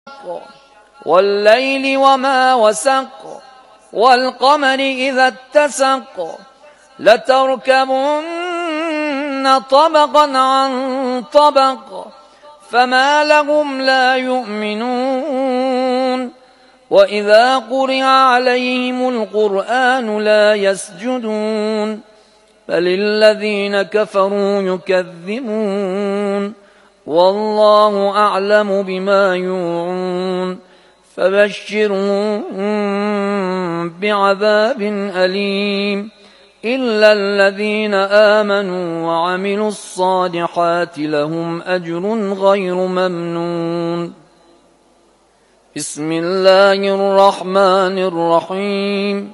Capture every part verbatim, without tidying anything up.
والليل وما وسق والقمر إذا اتسق لتركبن طبقا عن طبق فما لهم لا يؤمنون وإذا قرئ عليهم القرآن لا يسجدون بل الذين كفروا يكذبون والله أعلم بما يوعون فبشرهم بعذاب أليم إلا الذين آمنوا وعملوا الصالحات لهم أجر غير ممنون. بسم الله الرحمن الرحيم.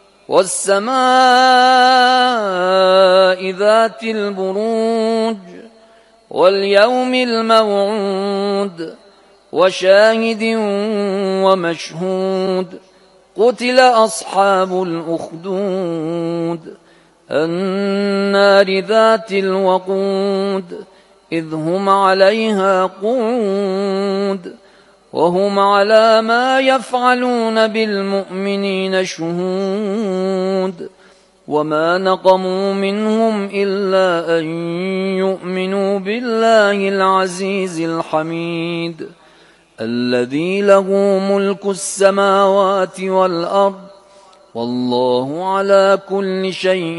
والسماء ذات البروج واليوم الموعود وشاهد ومشهود قتل أصحاب الأخدود النار ذات الوقود إذ هم عليها قعود وهم على ما يفعلون بالمؤمنين شهود وما نقموا منهم إلا أن يؤمنوا بالله العزيز الحميد الذي له ملك السماوات والأرض والله على كل شيء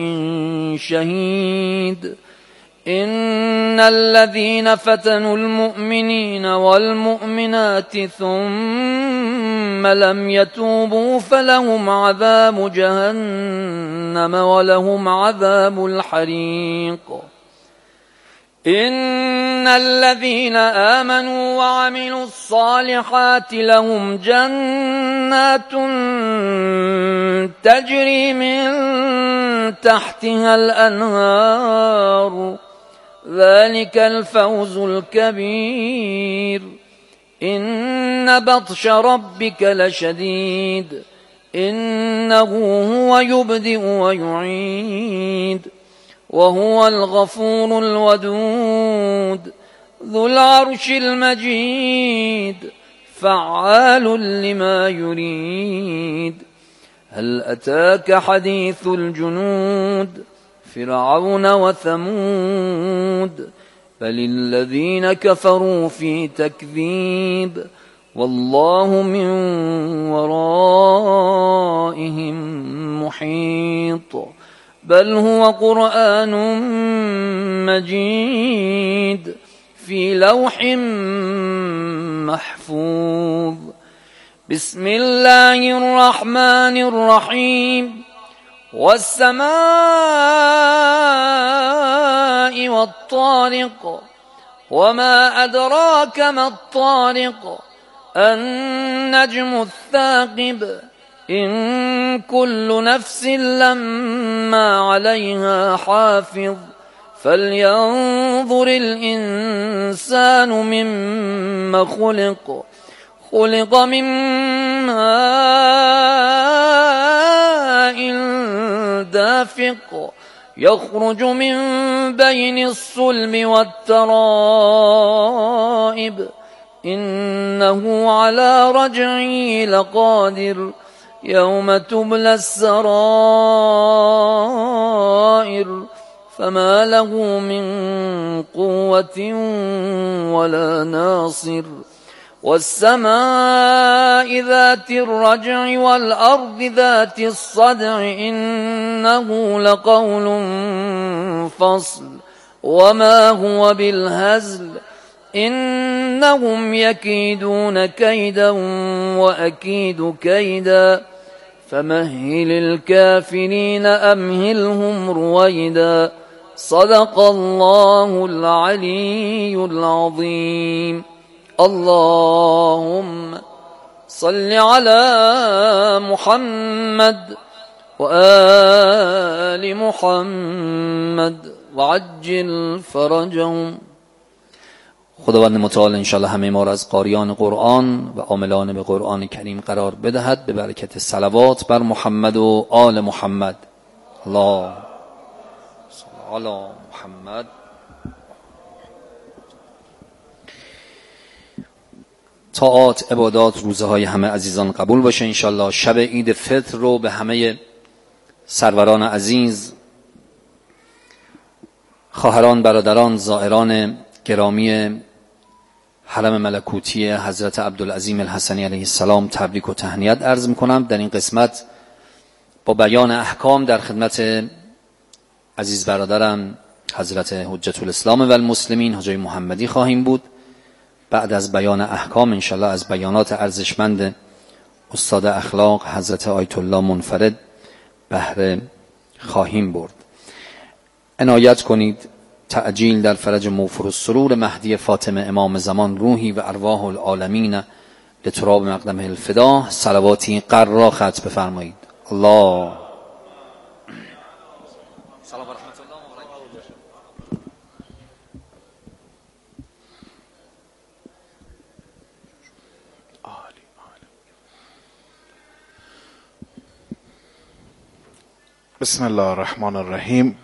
شهيد. إن الذين فتنوا المؤمنين والمؤمنات ثم لم يتوبوا فلهم عذاب جهنم ولهم عذاب الحريق. إن الذين آمنوا وعملوا الصالحات لهم جنات تجري من تحتها الأنهار ذلك الفوز الكبير. إن بطش ربك لشديد إنه هو يبدئ ويعيد وهو الغفور الودود ذو العرش المجيد فعال لما يريد. هل أتاك حديث الجنود فرعون وثمود بل الذين كفروا في تكذيب والله من ورائهم محيط بل هو قرآن مجيد في لوح محفوظ. بسم الله الرحمن الرحيم. والسماء والطارق وما أدراك ما الطارق النجم الثاقب إن كل نفس لما عليها حافظ فلينظر الإنسان مما خلق خلق من ماء دافق يخرج من بين الصلب والترائب إنه على رجعه لقادر يوم تبلى السرائر فما له من قوة ولا ناصر. والسماء ذات الرجع والأرض ذات الصدع إنه لقول فصل وما هو بالهزل إنهم يكيدون كيدا وأكيد كيدا فمهل الكافرين أمهلهم رويدا. صدق الله العلي العظيم. اللهم صل على محمد وآل محمد وعجل فرجهم. خداوند متعال انشاءالله همه ما را از قاریان قرآن و عاملان به قرآن کریم قرار بدهد به برکت صلوات بر محمد و آل محمد. الله صل علی محمد. طاعات، عبادات، روزه های همه عزیزان قبول باشه انشالله. شب عید فطر رو به همه سروران عزیز، خواهران، برادران، زائران گرامی حرم ملکوتی حضرت عبدالعظیم الحسنی علیه السلام تبریک و تهنیت عرض میکنم. در این قسمت با بیان احکام در خدمت عزیز برادرم حضرت حجت الاسلام و المسلمین حاجی محمدی خواهیم بود. بعد از بیان احکام انشالله از بیانات ارزشمند استاد اخلاق حضرت آیت الله منفرد بهره خواهیم برد. عنایت کنید تعجیل در فرج موفر السرور مهدی فاطمه امام زمان روحی و ارواح العالمین لتراب مقدمه الفدا صلواتی قرا ختم بفرمایید. الله سلام و رحمت الله و برکاته. بسم الله الرحمن الرحیم.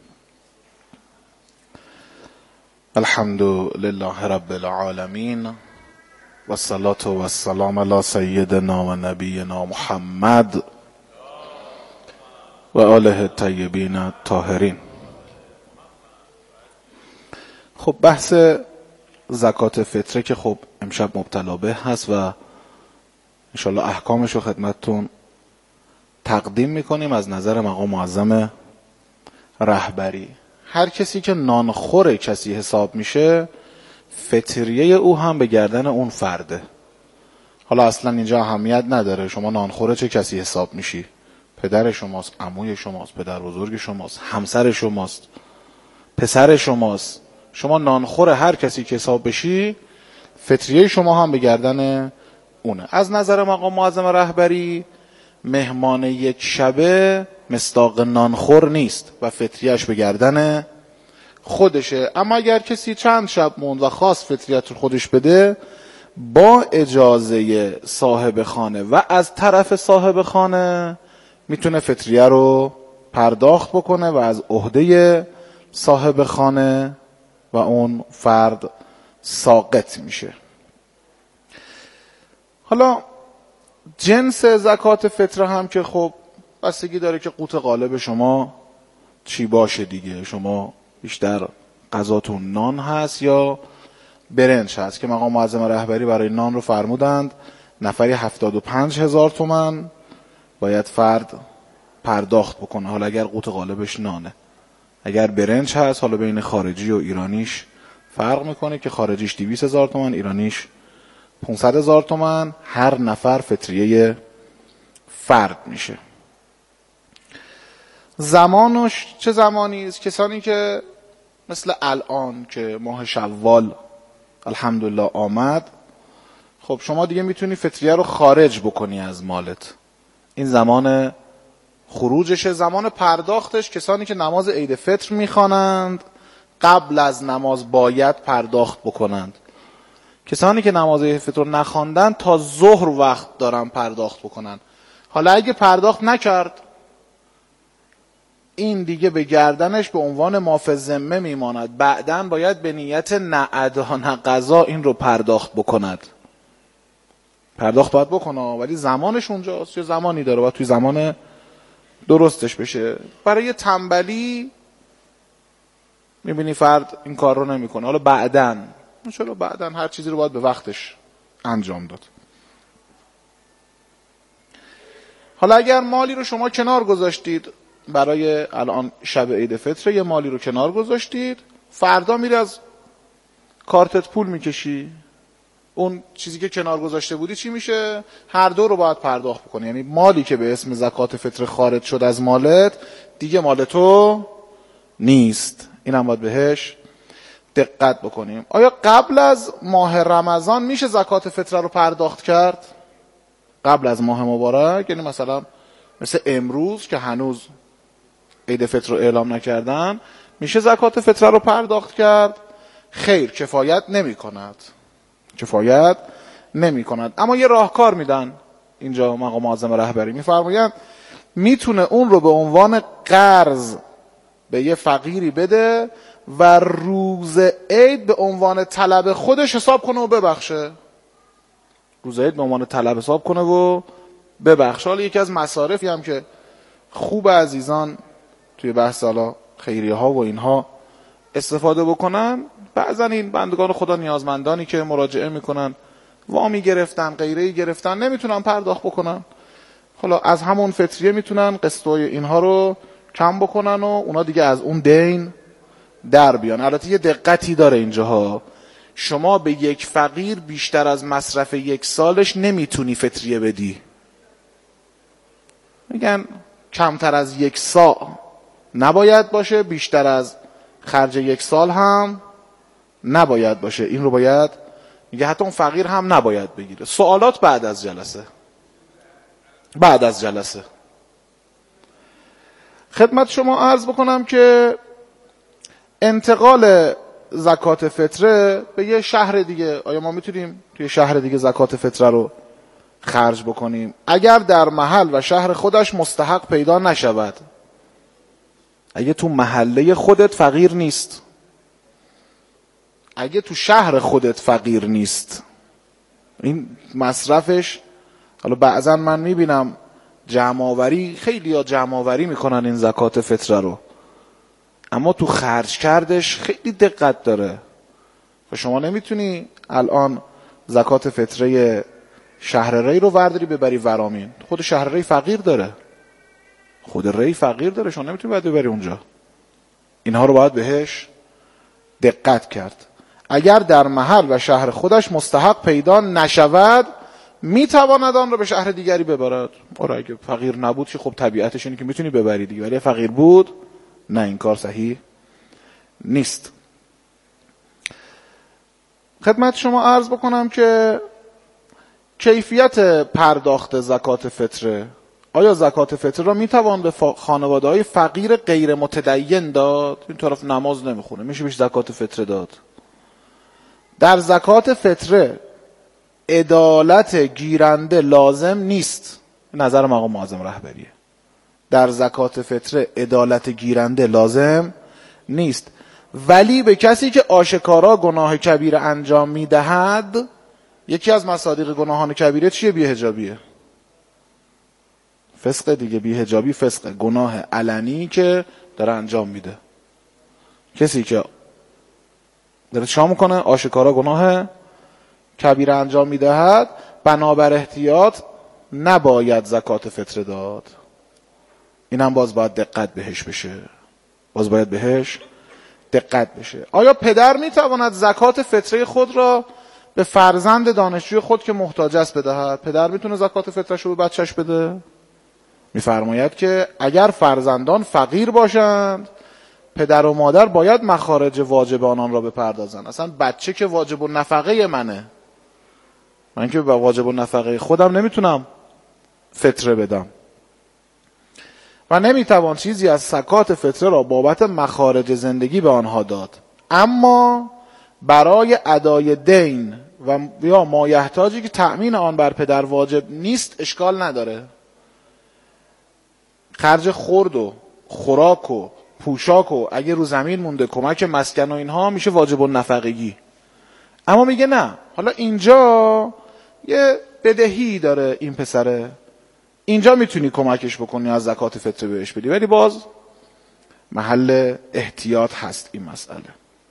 الحمد لله رب العالمین و الصلاة و السلام علی سیدنا و نبینا محمد و آله الطیبین الطاهرین. خب بحث زکات فطره که خب امشب مبتلا به هست و انشالله احکامش رو خدمتتون تقدیم میکنیم از نظر مقام معظم رهبری. هر کسی که نانخور کسی حساب میشه فطریه او هم به گردن اون فرده. حالا اصلا اینجا اهمیت نداره شما نانخور چه کسی حساب میشی، پدر شماست، عموی شماست، پدر بزرگ شماست، همسر شماست، پسر شماست. شما نانخور هر کسی که حساب بشی فطریه شما هم به گردن اونه. از نظر مقام معظم رهبری مهمان یک شبه مصداق نانخور نیست و فطریهش به گردن خودشه. اما اگر کسی چند شب موند و خواست فطریت خودش بده با اجازه صاحب خانه و از طرف صاحب خانه میتونه فطریه رو پرداخت بکنه و از عهده صاحب خانه و اون فرد ساقط میشه. حالا جنس زکات فطره هم که خب بستگی داره که قوت غالب شما چی باشه دیگه. شما بیشتر غذاتون نان هست یا برنج هست که مقام معظم رهبری برای نان رو فرمودند نفری هفتاد و پنج هزار تومان باید فرد پرداخت بکنه. حالا اگر قوت غالبش نانه، اگر برنج هست حالا بین خارجی و ایرانیش فرق میکنه که خارجیش دویست هزار تومان، ایرانیش پانصد هزار تومان. هر نفر فطریه فرد میشه. زمانش چه زمانی است؟ کسانی که مثل الان که ماه شوال الحمدلله آمد، خب شما دیگه میتونی فطریه رو خارج بکنی از مالت. این زمان خروجشه. زمان پرداختش کسانی که نماز عید فطر میخوانند قبل از نماز باید پرداخت بکنند. کسانی که نماز عید فطر رو نخواندن تا ظهر وقت دارن پرداخت بکنن. حالا اگه پرداخت نکرد این دیگه به گردنش به عنوان ماف ذمه میماند. بعدن باید به نیت نه ادا نه قضا این رو پرداخت بکند. پرداخت باید بکنه ولی زمانش اونجاست، یه زمانی داره باید توی زمان درستش بشه. برای تنبلی میبینی فرد این کار رو نمیکنه. حالا بعدن چرا بعدن هر چیزی رو باید به وقتش انجام داد. حالا اگر مالی رو شما کنار گذاشتید برای الان شب عید فطر، یه مالی رو کنار گذاشتید، فردا میری از کارتت پول میکشی، اون چیزی که کنار گذاشته بودی چی میشه؟ هر دو رو باید پرداخت بکنی. یعنی مالی که به اسم زکات فطر خارج شد از مالت دیگه مال تو نیست. اینم باید بهش دقت بکنیم. آیا قبل از ماه رمضان میشه زکات فطر رو پرداخت کرد؟ قبل از ماه مبارک، یعنی مثلا مثل امروز که هنوز عید فطر رو اعلام نکردن، میشه زکات فطر رو پرداخت کرد؟ خیر، کفایت نمی کند. کفایت نمی کند. اما یه راهکار میدن اینجا مقام معظم رهبری، میفرمایند میتونه اون رو به عنوان قرض به یه فقیری بده و روز عید به عنوان طلب خودش حساب کنه و ببخشه. روز عید به عنوان طلب حساب کنه و ببخش. حالا یکی از مصارفی هم که خوب عزیزان توی بحث حالا خیریه ها و اینها استفاده بکنن، بعضا این بندگان خدا نیازمندانی که مراجعه میکنن وامی گرفتن غیره گرفتن نمیتونن پرداخت بکنن، حالا از همون فطریه میتونن قسطای اینها رو کم بکنن و اونا دیگه از اون دین در بیان. البته یه دقتی داره اینجاها، شما به یک فقیر بیشتر از مصرف یک سالش نمیتونی فطریه بدی. میگن کمتر از یک سال نباید باشه، بیشتر از خرج یک سال هم نباید باشه. این رو باید میگه حتی اون فقیر هم نباید بگیره. سوالات بعد از جلسه بعد از جلسه خدمت شما عرض بکنم که انتقال زکات فطره به یه شهر دیگه، آیا ما میتونیم توی شهر دیگه زکات فطره رو خرج بکنیم اگر در محل و شهر خودش مستحق پیدا نشود؟ اگه تو محله خودت فقیر نیست، اگه تو شهر خودت فقیر نیست، این مصرفش، حالا بعضا من میبینم جمع‌آوری، خیلی ها جمع‌آوری میکنن این زکات فطره رو، اما تو خرج کردش خیلی دقت داره. و شما نمیتونی الان زکات فطره شهر ری رو ورداری ببری ورامین، خود شهر ری فقیر داره، خود ری فقیر داره، شما نمیتونی باید ببری اونجا. اینها رو باید بهش دقت کرد. اگر در محل و شهر خودش مستحق پیدا نشود میتواند آن رو به شهر دیگری ببرد. آره اگه فقیر نبود که خب طبیعتش اینه که میتونی ببری دیگه، ولی فقیر بود نه، این کار صحیح نیست. خدمت شما عرض بکنم که کیفیت پرداخت زکات فطره، آیا زکات فطره را میتوان به خانواده های فقیر غیر متدین داد؟ این طرف نماز نمیخونه میشه بهش زکات فطره داد؟ در زکات فطره عدالت گیرنده لازم نیست، نظر مقام معظم رهبریه. در زکات فطره عدالت گیرنده لازم نیست، ولی به کسی که آشکارا گناه کبیره انجام میدهد، یکی از مصادیق گناهان کبیره چیه؟ بی‌حجابیه، فسق دیگه. بی‌حجابی فسق، گناه علنی که داره انجام میده. کسی که داره چا میکنه؟ آشکارا گناه کبیره انجام میدهد، بنابر احتیاط نباید زکات فطره داد. اینم باز باید دقت بهش بشه، باز باید بهش دقت بشه. آیا پدر میتواند زکات فطره خود را به فرزند دانشجوی خود که محتاج است بدهد؟ پدر میتونه زکات فطرش رو به بچهش بده؟ میفرماید که اگر فرزندان فقیر باشند پدر و مادر باید مخارج واجب آنان را بپردازند. اصلا بچه که واجب النفقه منه، من که به واجب النفقه خودم نمیتونم فطره بدم و نمیتوان چیزی از زکات فطره را بابت مخارج زندگی به آنها داد، اما برای ادای دین و یا مایحتاجی که تأمین آن بر پدر واجب نیست اشکال نداره. خرج خورد و خوراک و پوشاک و اگه رو زمین مونده کمک مسکن و اینها میشه واجب النفقگی. اما میگه نه، حالا اینجا یه بدهی داره این پسره، اینجا میتونی کمکش بکنی از زکات فطره بهش بدی، ولی باز محل احتیاط هست این مسئله.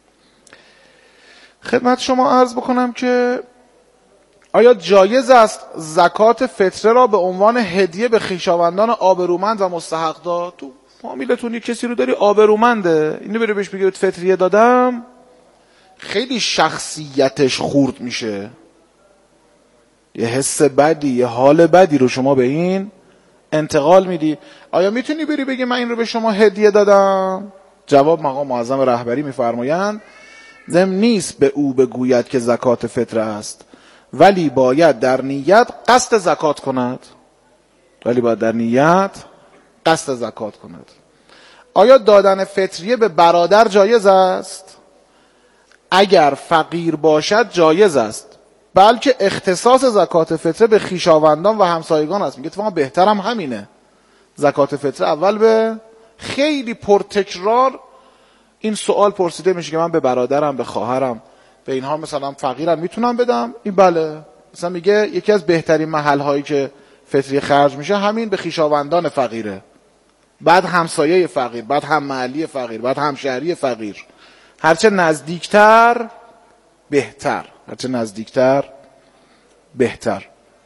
خدمت شما عرض بکنم که آیا جایز است زکات فطره را به عنوان هدیه به خویشاوندان آبرومند و مستحق داد؟ تو فامیلتون یک کسی رو داری آبرومنده، اینو بری بهش بگی فطریه دادم، خیلی شخصیتش خورد میشه، یه حس بدی، یه حال بدی رو شما به این انتقال میدی. آیا میتونی بری بگی من این رو به شما هدیه دادم؟ جواب مقام معظم رهبری میفرمایند ضمن نیست به او بگوید که زکات فطره است، ولی باید در نیت قصد زکات کند. ولی باید در نیت قصد زکات کند. آیا دادن فطریه به برادر جایز است؟ اگر فقیر باشد جایز است، بلکه اختصاص زکات فطره به خویشاوندان و همسایگان است. میگه اتفاقا بهترم همینه، زکات فطره اول به خیلی پرتکرار این سوال پرسیده میشه که من به برادرم، به خواهرم، به اینها مثلا فقیرم میتونم بدم؟ این بله، مثلا میگه یکی از بهترین محل هایی که فطریه خرج میشه همین به خویشاوندان فقیره، بعد همسایه فقیر، بعد هم محلی فقیر، بعد همشهری فقیر. هرچه نزدیکتر بهتر، هرچه نزدیکتر بهتر.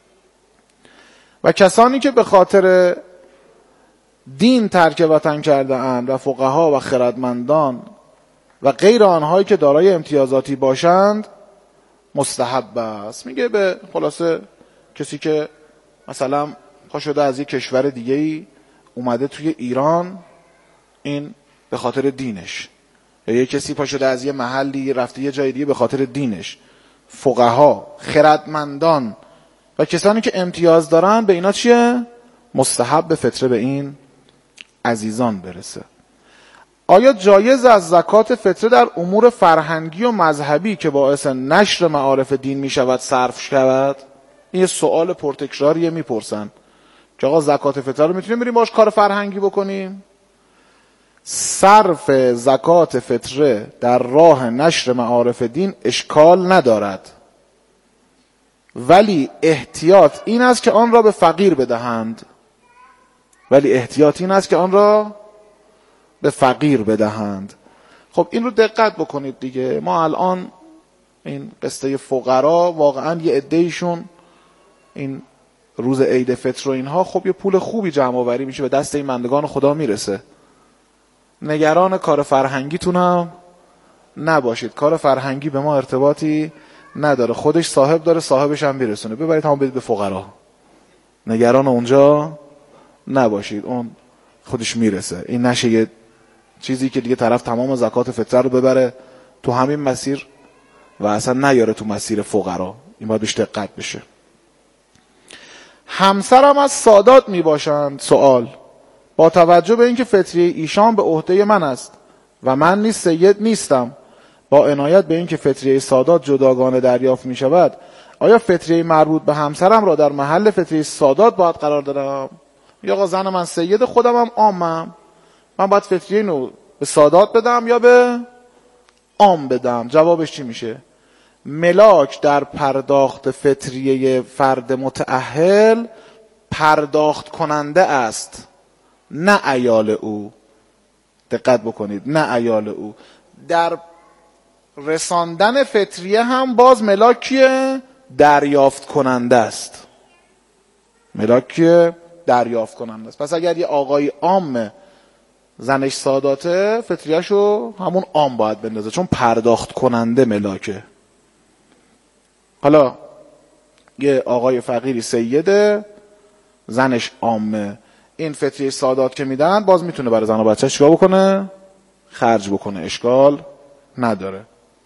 و کسانی که به خاطر دین ترک وطن کرده اند و فقها و خردمندان و غیر آنهایی که دارای امتیازاتی باشند مستحب است. میگه به خلاصه کسی که مثلا پا شده از یک کشور دیگه ای اومده توی ایران، این به خاطر دینش، یا یک کسی پا شده از یه محلی رفته یه جای دیگه به خاطر دینش، فقها، خردمندان و کسانی که امتیاز دارن، به اینا چیه؟ مستحب به فطره به این عزیزان برسه. آیا جایز از زکات فطره در امور فرهنگی و مذهبی که باعث نشر معارف دین می شود صرف شود؟ این یه سوال پرتکراریه میپرسن که آقا زکات فطره رو میتونیم بریم باش کار فرهنگی بکنیم؟ صرف زکات فطره در راه نشر معارف دین اشکال ندارد، ولی احتیاط این است که آن را به فقیر بدهند. ولی احتیاط این است که آن را به فقیر بدهند. خب این رو دقت بکنید دیگه. ما الان این قصه فقرا واقعا یه عده‌ایشون این روز عید فطر و اینها خب یه پول خوبی جمع آوری میشه، به دست این بندگان خدا میرسه. نگران کار فرهنگیتونم نباشید، کار فرهنگی به ما ارتباطی نداره، خودش صاحب داره، صاحبش هم میرسونه، ببرید همون بدید به فقرا، نگران اونجا نباشید، اون خودش میرسه. این نشه یه چیزی که دیگه طرف تمام زکات فطره رو ببره تو همین مسیر و اصلا نیاره تو مسیر فقرا. این باید بهش دقت بشه. همسرم از سادات می باشند. سوال: با توجه به اینکه فطریه ایشان به عهده من است و من نیز سید نیستم، با عنایت به اینکه فطریه سادات جداگانه دریافت می شود، آیا فطریه مربوط به همسرم را در محل فطریه سادات باید قرار دادم؟ یا آقا زن من سید، خودم هم عامم، من باید فطریه نو به سادات بدم یا به عام بدم؟ جوابش چی میشه؟ ملاک در پرداخت فطریه فرد متأهل پرداخت کننده است، نه عیال او. دقت بکنید، نه عیال او. در رساندن فطریه هم باز ملاک کیه؟ دریافت کننده است. ملاک کیه؟ دریافت کننده است. پس اگر یه آقای عام زنش ساداته، فطریه‌شو همون عام باید بندازه، چون پرداخت کننده ملاکه. حالا یه آقای فقیری سیده، زنش عامه، این فطریه سادات که میدن باز میتونه برای زن و بچه چیکار بکنه؟ خرج بکنه، اشکال نداره.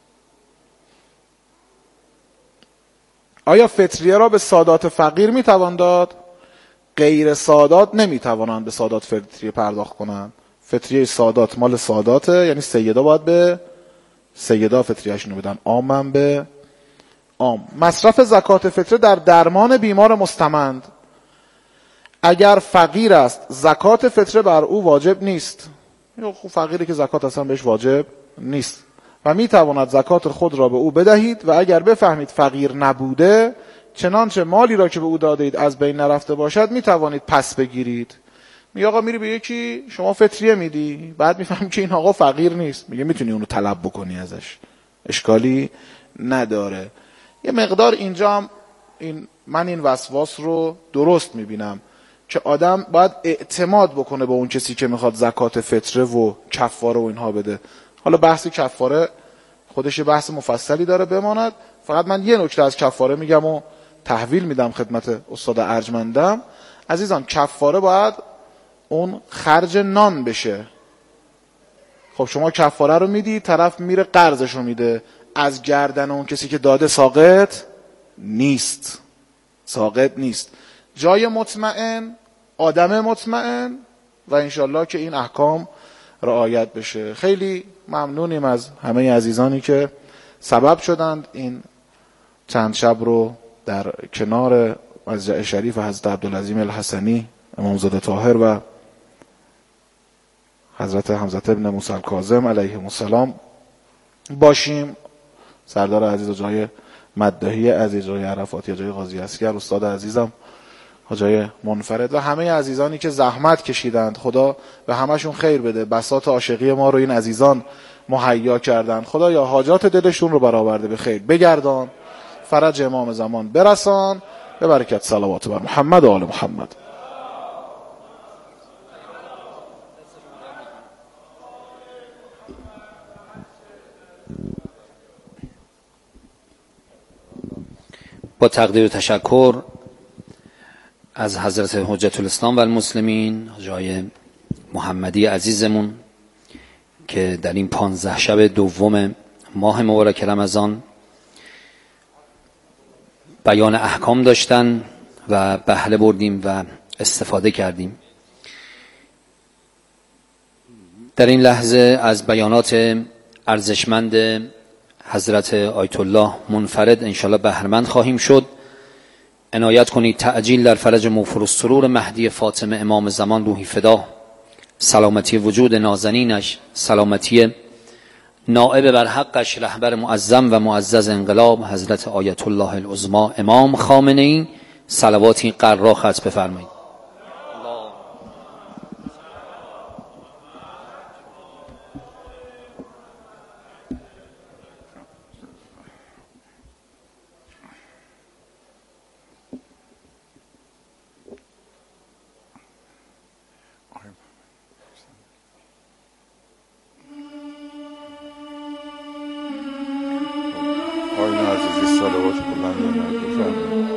آیا فطریه را به سادات فقیر میتوان داد؟ غیر سادات نمیتوانند به سادات فطریه پرداخت کنند. فطریه سادات مال ساداته، یعنی سیدا باید به سیدا فطریه‌شون بدن، عامم به عام. مصرف زکات فطره در درمان بیمار مستمند: اگر فقیر است زکات فطره بر او واجب نیست. خب فقیری که زکات اصلا بهش واجب نیست و میتواند زکات خود را به او بدهید، و اگر بفهمید فقیر نبوده، چنانچه مالی را که به او داده اید از بین نرفته باشد میتوانید پس بگیرید. میگه آقا میری به یکی شما فطریه میدی، بعد میفهمی که این آقا فقیر نیست، میگه میتونی اونو طلب بکنی ازش، اشکالی نداره. یه مقدار اینجا هم این من این وسواس رو درست میبینم که آدم باید اعتماد بکنه به اون کسی که میخواد زکات فطره و کفاره و اینها بده. حالا بحث کفاره خودش بحث مفصلی داره بماند. فقط من یه نکته از کفاره میگم و تحویل میدم خدمت استاد ارجمندم. عزیزان، کفاره باید اون خرج نان بشه. خب شما کفاره رو میدی، طرف میره قرضش رو میده، از گردن اون کسی که داده ساقط نیست، ساقط نیست. جای مطمئن، آدم مطمئن، و انشالله که این احکام رعایت بشه. خیلی ممنونیم از همه عزیزانی که سبب شدند این چند شب رو در کنار مضجع شریف حضرت عبدالعظیم الحسنی امامزاده طاهر و حضرت حمزه ابن موسی الکاظم علیهم السلام باشیم. سردار عزیز و جای مداحی عزیز جای عرفاتی، جای قاضی اصغر، استاد عزیزم جای منفرد و همه عزیزانی که زحمت کشیدند، خدا به همشون خیر بده. بساط عاشقی ما رو این عزیزان مهیا کردند، خدا یا حاجات دلشون رو برآورده به خیر بگردان، فرج امام زمان برسان، به برکت صلوات بر محمد و آل محمد. با تقدیر و تشکر از حضرت حجت الاسلام و المسلمین جای محمدی عزیزمون که در این پانزده شب دوم ماه مبارک رمضان بیان احکام داشتن و بهره بردیم و استفاده کردیم. در این لحظه از بیانات ارزشمند حضرت آیت الله منفرد انشالله بهرمند خواهیم شد. عنایت کنید تعجیل در فرج موفر السرور مهدی فاطمه امام زمان روحی فدا، سلامتی وجود نازنینش، سلامتی نائب بر حقش رهبر معظم و معزز انقلاب حضرت آیت الله العظما امام خامنه ای، صلواتی قرا ختم بفرمایید. آقایون عزیزی صلوات بلند بفرمایید.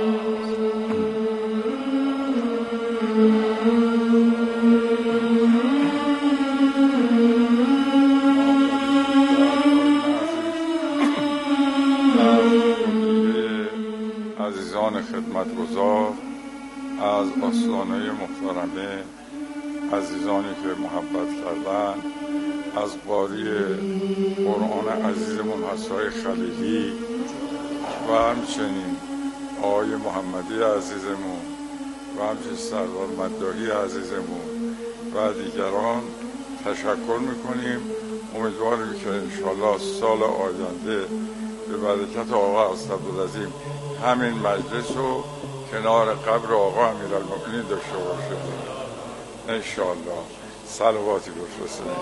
عزیزان خدمتگزار از آستانه محترمه، عزیزانی که محبت کردن، از قاری قرآن عزیزمون حسای خلیلی و همچنین آقای محمدی عزیزمون و همچنین سردار مداحی عزیزمون و دیگران تشکر میکنیم. امیدواریم که انشالله سال آینده به برکت آقا اسدالعظیم همین مجلس رو کنار قبر آقا امیرالمؤمنین داشته باشه انشالله. صلواتی بفرستید.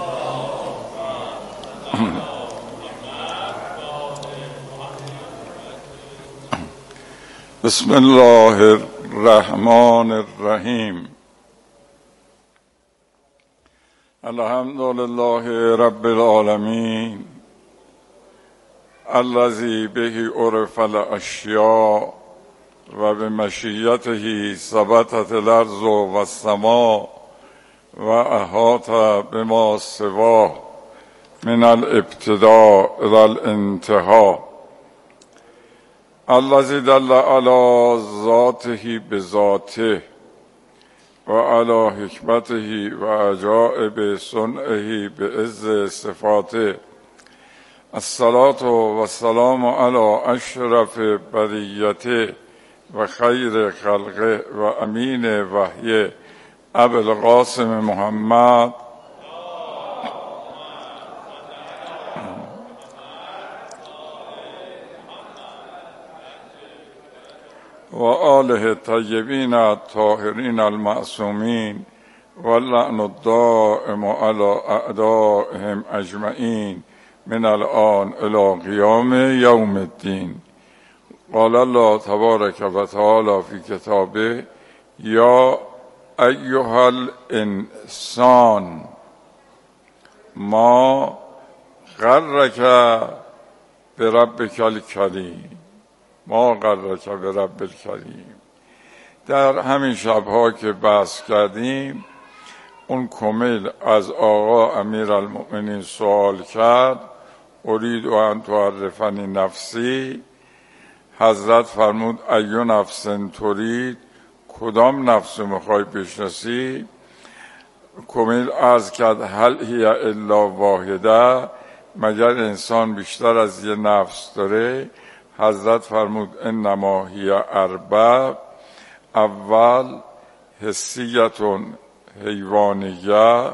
بسم الله الرحمن الرحیم. الحمد لله رب العالمین الذی به عرف الاشیاء و به مشیته ثبتت الارض و السماء و احاط بما سواه من الابتداء الى الانتهاء. الذي دل على ذاته بذاته و على حکمته و عجائب صنعه بعز صفاته. الصلاة و السلام على اشرف بریته و خیر خلقه و امین وحی ابوالقاسم محمد و آله الطیبین الطاهرین المعصومین و اللعن الدائم علی اعدائهم اجمعین من الان الی قیام یوم الدین. قال الله تبارک و تعالی فی کتابه یا ایها الانسان ما غرک بربک الکریم، ما غرک برب الکریم. در همین شبها که بحث کردیم اون کمیل از آقا امیرالمؤمنین سوال کرد ارید و ان تعرفنی نفسی. حضرت فرمود ایو نفس ترید، کدام نفس میخوای بشناسی؟ کمیل عرض کرد هل هی الا واحده، مگر انسان بیشتر از یه نفس داره؟ حضرت فرمود انما هی اربع. اول حسیتون حیوانیه،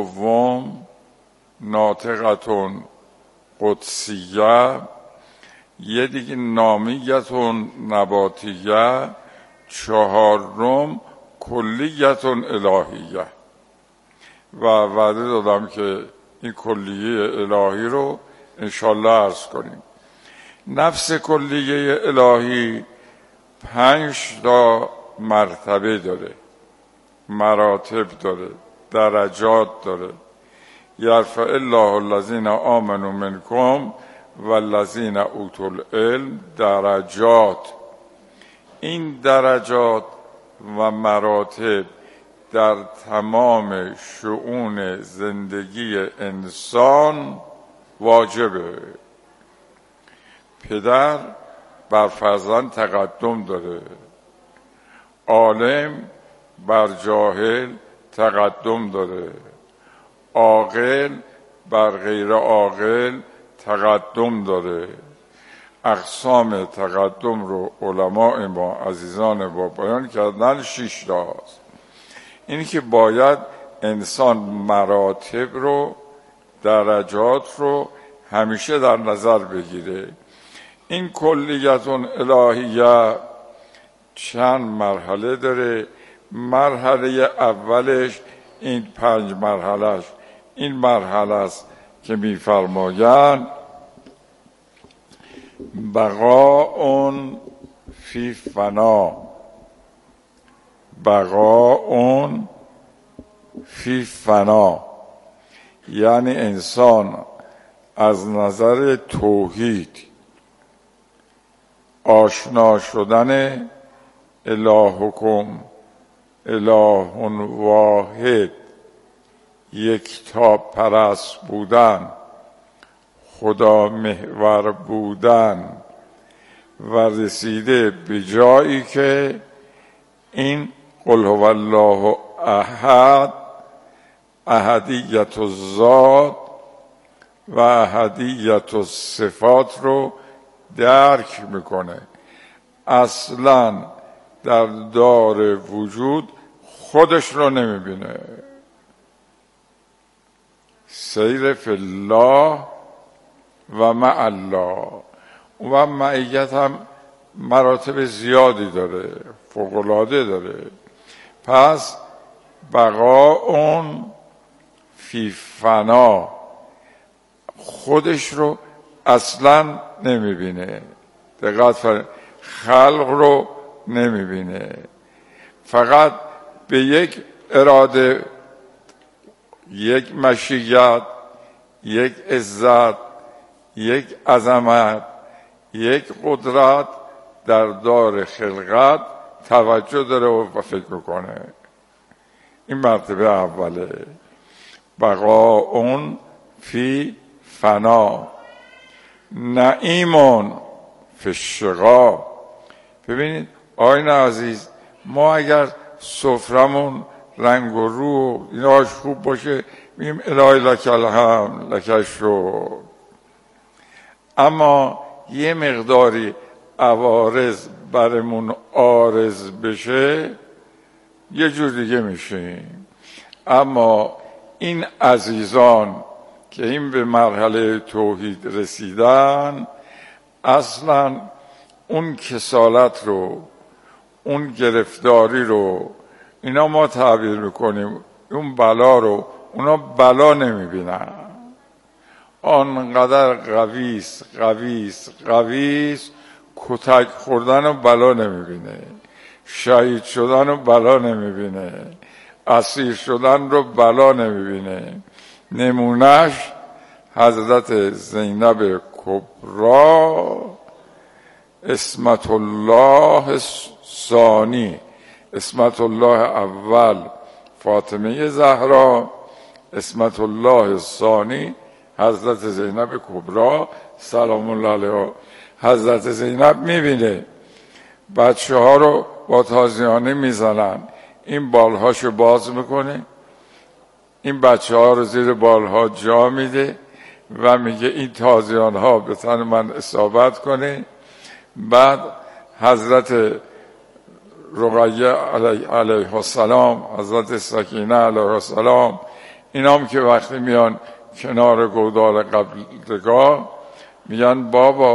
دوم ناطقتون قدسیه، یه دیگه نامیتون نباتیه، چهارم کلیتون الهیه. و وعده دادم که این کلیه الهی رو انشالله عرض کنیم. نفس کلیه الهی پنج تا مرتبه داره، مراتب داره، درجات داره. یرفع الله الذین آمنوا منکم والذین اوتوا العلم درجات. این درجات و مراتب در تمام شؤون زندگی انسان واجبه. پدر بر فرزند تقدم داره، عالم بر جاهل تقدم داره، عاقل بر غیر عاقل تقدم داره. اقسام تقدم رو علماء ما عزیزان با بیان کردن شش تاست. اینی که باید انسان مراتب رو، درجات رو همیشه در نظر بگیره. این کلیتون الهیه چند مرحله داره. مرحله اولش این پنج مرحلهش این مرحله است که می‌فرمایند بقاء فی فنا، بقاء فی فنا، یعنی انسان از نظر توحید آشنا شدن الهکم، اله واحد، یکتا پرست بودن، خدا محور بودن و رسیده به جایی که این قل هو الله احد، احدیت الذات و احدیت الصفات رو درک میکنه. اصلا در دار وجود خودش رو نمیبینه. سیر فی الله و مع الله. و معیت هم مراتب زیادی داره، فوق‌العاده داره. پس بقاء فی فنا، خودش رو اصلا نمیبینه. دقت فرمایید، خلق رو نمیبینه، فقط به یک اراده، یک مشیت، یک عزت، یک عظمت، یک قدرت در دار خلقت توجه داره و فکر میکنه. این مرتبه اوله، بقاء فی فنا، نعیم فی الشقا. ببینید آقایان عزیز، ما اگر سفرمون رنگ و رو ایناش خوب باشه میگیم الهی لک الحمد لک الشکر، اما یه مقداری عوارض برمون عارض بشه یه جور دیگه میشیم. اما این عزیزان که این به مرحله توحید رسیدن اصلا اون کسالت رو، اون گرفتاری رو اینا ما تعبیر میکنیم، اون بلا رو اونا بلا نمیبینن. آنقدر قویس قویس قویس کتک خوردن و بلا نمیبینه، شهید شدن و بلا نمیبینه، اسیر شدن رو بلا نمیبینه. نمونهش حضرت زینب کبرا اسمت الله ثانی، اسمت الله اول فاطمه زهرا، اسمت الله ثانی حضرت زینب کبرا سلام الله علیها. حضرت زینب میبینه بچه ها رو با تازیانه میزنن، این بالهاشو باز میکنه، این بچه ها رو زیر بالها جا میده و میگه این تازیان ها به تن من اصابت کنه. بعد حضرت رقیه علیه السلام، حضرت سکینه علیه السلام، اینام که وقتی میان کنار گودال قبلگاه میگن بابا